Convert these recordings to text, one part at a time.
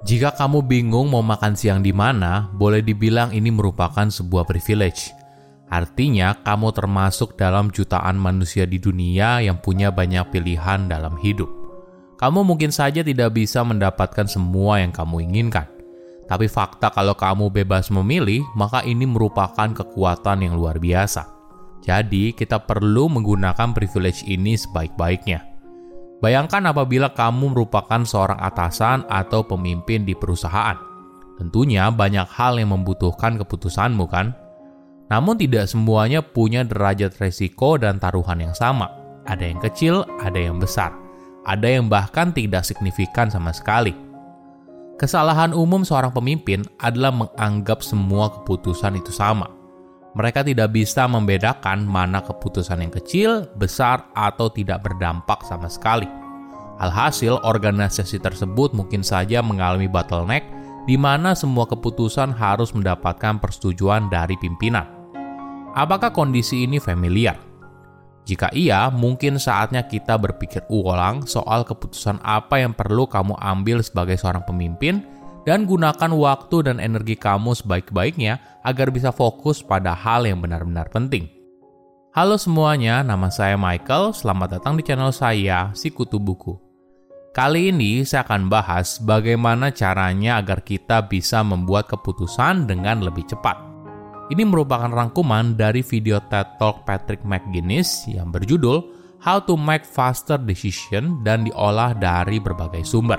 Jika kamu bingung mau makan siang di mana, boleh dibilang ini merupakan sebuah privilege. Artinya, kamu termasuk dalam jutaan manusia di dunia yang punya banyak pilihan dalam hidup. Kamu mungkin saja tidak bisa mendapatkan semua yang kamu inginkan. Tapi fakta kalau kamu bebas memilih, maka ini merupakan kekuatan yang luar biasa. Jadi, kita perlu menggunakan privilege ini sebaik-baiknya. Bayangkan apabila kamu merupakan seorang atasan atau pemimpin di perusahaan. Tentunya banyak hal yang membutuhkan keputusanmu kan? Namun tidak semuanya punya derajat resiko dan taruhan yang sama. Ada yang kecil, ada yang besar. Ada yang bahkan tidak signifikan sama sekali. Kesalahan umum seorang pemimpin adalah menganggap semua keputusan itu sama. Mereka tidak bisa membedakan mana keputusan yang kecil, besar, atau tidak berdampak sama sekali. Alhasil, organisasi tersebut mungkin saja mengalami bottleneck di mana semua keputusan harus mendapatkan persetujuan dari pimpinan. Apakah kondisi ini familiar? Jika iya, mungkin saatnya kita berpikir ulang soal keputusan apa yang perlu kamu ambil sebagai seorang pemimpin dan gunakan waktu dan energi kamu sebaik-baiknya agar bisa fokus pada hal yang benar-benar penting. Halo semuanya, nama saya Michael. Selamat datang di channel saya, Sikutu Buku. Kali ini saya akan bahas bagaimana caranya agar kita bisa membuat keputusan dengan lebih cepat. Ini merupakan rangkuman dari video TED Talk Patrick McGinnis yang berjudul How to Make Faster Decision dan diolah dari berbagai sumber.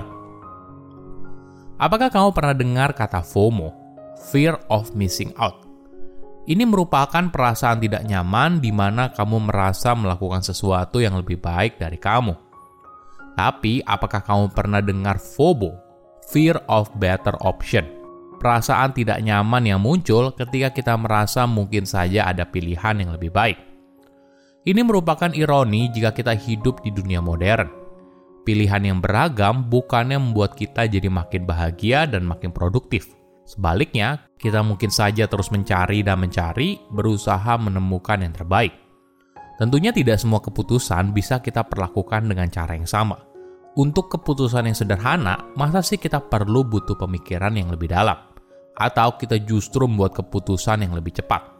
Apakah kamu pernah dengar kata FOMO, Fear of Missing Out? Ini merupakan perasaan tidak nyaman di mana kamu merasa melakukan sesuatu yang lebih baik dari kamu. Tapi, apakah kamu pernah dengar FOBO, Fear of Better Option? Perasaan tidak nyaman yang muncul ketika kita merasa mungkin saja ada pilihan yang lebih baik. Ini merupakan ironi jika kita hidup di dunia modern. Pilihan yang beragam bukannya membuat kita jadi makin bahagia dan makin produktif. Sebaliknya, kita mungkin saja terus mencari dan mencari, berusaha menemukan yang terbaik. Tentunya tidak semua keputusan bisa kita perlakukan dengan cara yang sama. Untuk keputusan yang sederhana, masa sih kita perlu butuh pemikiran yang lebih dalam? Atau kita justru membuat keputusan yang lebih cepat?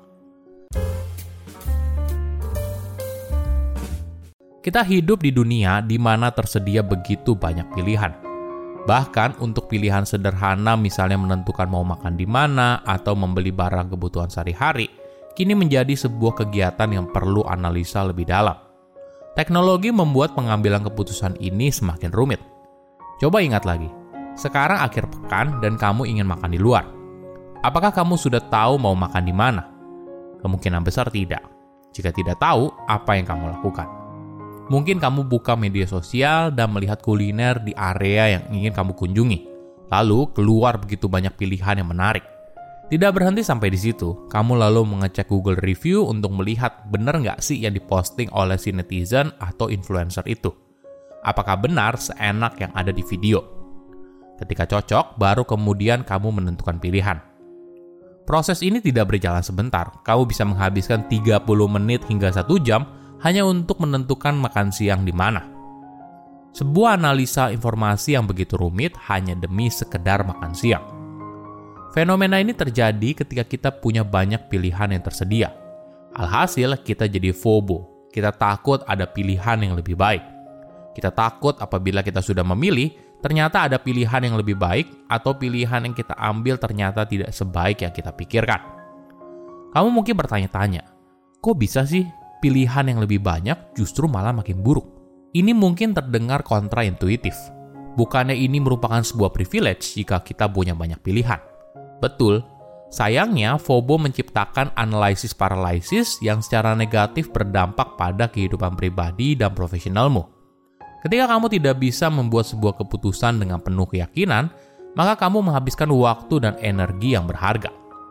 Kita hidup di dunia di mana tersedia begitu banyak pilihan. Bahkan untuk pilihan sederhana misalnya menentukan mau makan di mana atau membeli barang kebutuhan sehari-hari, kini menjadi sebuah kegiatan yang perlu analisa lebih dalam. Teknologi membuat pengambilan keputusan ini semakin rumit. Coba ingat lagi, sekarang akhir pekan dan kamu ingin makan di luar. Apakah kamu sudah tahu mau makan di mana? Kemungkinan besar tidak. Jika tidak tahu, apa yang kamu lakukan? Mungkin kamu buka media sosial dan melihat kuliner di area yang ingin kamu kunjungi. Lalu keluar begitu banyak pilihan yang menarik. Tidak berhenti sampai di situ, kamu lalu mengecek Google Review untuk melihat benar nggak sih yang diposting oleh si netizen atau influencer itu. Apakah benar seenak yang ada di video? Ketika cocok, baru kemudian kamu menentukan pilihan. Proses ini tidak berjalan sebentar. Kamu bisa menghabiskan 30 menit hingga 1 jam hanya untuk menentukan makan siang di mana. Sebuah analisa informasi yang begitu rumit hanya demi sekedar makan siang. Fenomena ini terjadi ketika kita punya banyak pilihan yang tersedia. Alhasil, kita jadi FOBO. Kita takut ada pilihan yang lebih baik. Kita takut apabila kita sudah memilih, ternyata ada pilihan yang lebih baik atau pilihan yang kita ambil ternyata tidak sebaik yang kita pikirkan. Kamu mungkin bertanya-tanya, kok bisa sih pilihan yang lebih banyak justru malah makin buruk? Ini mungkin terdengar kontraintuitif. Bukannya ini merupakan sebuah privilege jika kita punya banyak pilihan? Betul. Sayangnya, FOBO menciptakan analisis paralysis yang secara negatif berdampak pada kehidupan pribadi dan profesionalmu. Ketika kamu tidak bisa membuat sebuah keputusan dengan penuh keyakinan, maka kamu menghabiskan waktu dan energi yang berharga.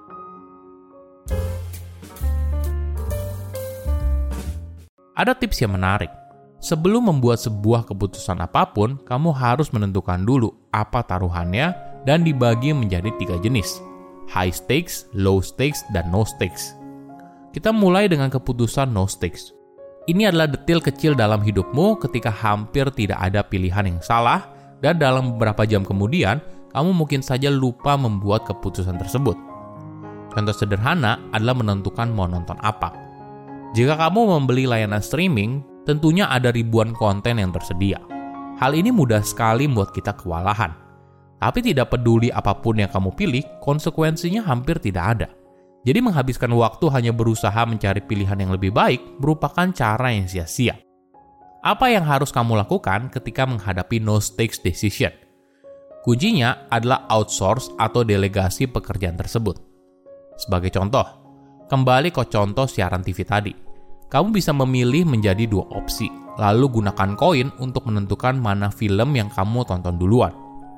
Ada tips yang menarik. Sebelum membuat sebuah keputusan apapun, kamu harus menentukan dulu apa taruhannya dan dibagi menjadi 3 jenis: high stakes, low stakes, dan no stakes. Kita mulai dengan keputusan no stakes. Ini adalah detail kecil dalam hidupmu ketika hampir tidak ada pilihan yang salah, dan dalam beberapa jam kemudian, kamu mungkin saja lupa membuat keputusan tersebut. Contoh sederhana adalah menentukan mau nonton apa. Jika kamu membeli layanan streaming, tentunya ada ribuan konten yang tersedia. Hal ini mudah sekali membuat kita kewalahan. Tapi tidak peduli apapun yang kamu pilih, konsekuensinya hampir tidak ada. Jadi menghabiskan waktu hanya berusaha mencari pilihan yang lebih baik merupakan cara yang sia-sia. Apa yang harus kamu lakukan ketika menghadapi no-stakes decision? Kuncinya adalah outsource atau delegasi pekerjaan tersebut. Sebagai contoh, kembali ke contoh siaran TV tadi. Kamu bisa memilih menjadi 2 opsi, lalu gunakan koin untuk menentukan mana film yang kamu tonton duluan.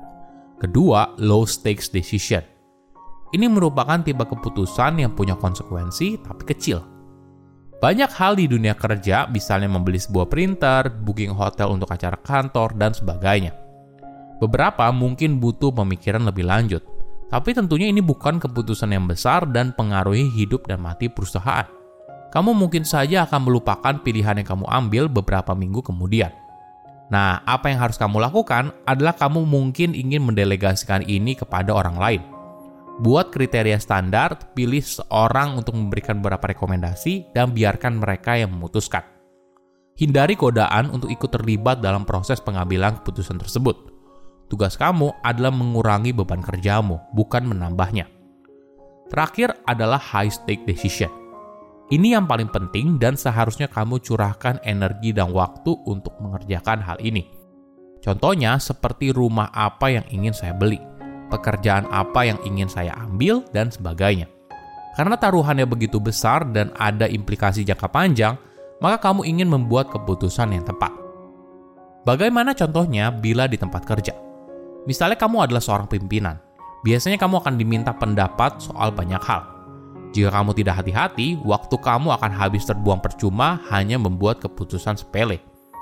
Kedua, low-stakes decision. Ini merupakan tipe keputusan yang punya konsekuensi tapi kecil. Banyak hal di dunia kerja, misalnya membeli sebuah printer, booking hotel untuk acara kantor, dan sebagainya. Beberapa mungkin butuh pemikiran lebih lanjut, tapi tentunya ini bukan keputusan yang besar dan pengaruhi hidup dan mati perusahaan. Kamu mungkin saja akan melupakan pilihan yang kamu ambil beberapa minggu kemudian. Nah, apa yang harus kamu lakukan adalah kamu mungkin ingin mendelegasikan ini kepada orang lain. Buat kriteria standar, pilih seorang untuk memberikan beberapa rekomendasi, dan biarkan mereka yang memutuskan. Hindari godaan untuk ikut terlibat dalam proses pengambilan keputusan tersebut. Tugas kamu adalah mengurangi beban kerjamu, bukan menambahnya. Terakhir adalah high-stake decision. Ini yang paling penting dan seharusnya kamu curahkan energi dan waktu untuk mengerjakan hal ini. Contohnya seperti rumah apa yang ingin saya beli, pekerjaan apa yang ingin saya ambil, dan sebagainya. Karena taruhannya begitu besar dan ada implikasi jangka panjang, maka kamu ingin membuat keputusan yang tepat. Bagaimana contohnya bila di tempat kerja? Misalnya kamu adalah seorang pimpinan. Biasanya kamu akan diminta pendapat soal banyak hal. Jika kamu tidak hati-hati, waktu kamu akan habis terbuang percuma hanya membuat keputusan sepele.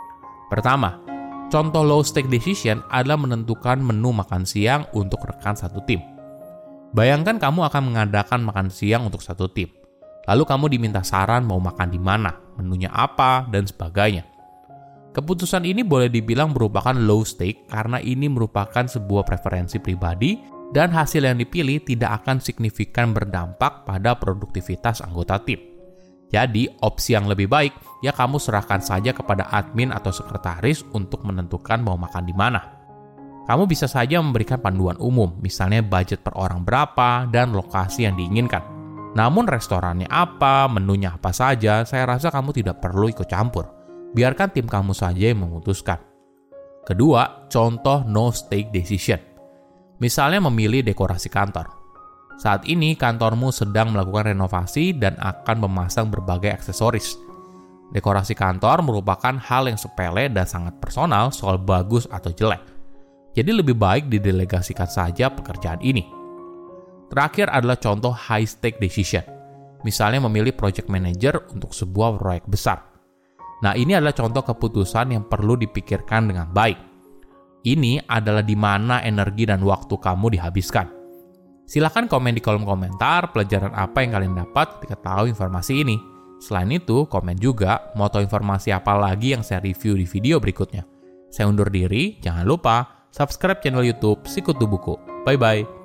Pertama, contoh low-stake decision adalah menentukan menu makan siang untuk rekan satu tim. Bayangkan kamu akan mengadakan makan siang untuk satu tim. Lalu kamu diminta saran mau makan di mana, menunya apa, dan sebagainya. Keputusan ini boleh dibilang merupakan low stake karena ini merupakan sebuah preferensi pribadi dan hasil yang dipilih tidak akan signifikan berdampak pada produktivitas anggota tim. Jadi, opsi yang lebih baik ya kamu serahkan saja kepada admin atau sekretaris untuk menentukan mau makan di mana. Kamu bisa saja memberikan panduan umum, misalnya budget per orang berapa dan lokasi yang diinginkan. Namun restorannya apa, menunya apa saja, saya rasa kamu tidak perlu ikut campur. Biarkan tim kamu saja yang memutuskan. Kedua, contoh no-stake decision. Misalnya memilih dekorasi kantor. Saat ini kantormu sedang melakukan renovasi dan akan memasang berbagai aksesoris. Dekorasi kantor merupakan hal yang sepele dan sangat personal soal bagus atau jelek. Jadi lebih baik didelegasikan saja pekerjaan ini. Terakhir adalah contoh high-stake decision. Misalnya memilih project manager untuk sebuah proyek besar. Nah, ini adalah contoh keputusan yang perlu dipikirkan dengan baik. Ini adalah di mana energi dan waktu kamu dihabiskan. Silahkan komen di kolom komentar pelajaran apa yang kalian dapat ketika tahu informasi ini. Selain itu, komen juga mau tahu informasi apa lagi yang saya review di video berikutnya. Saya undur diri, jangan lupa subscribe channel YouTube Sikutu Buku. Bye-bye.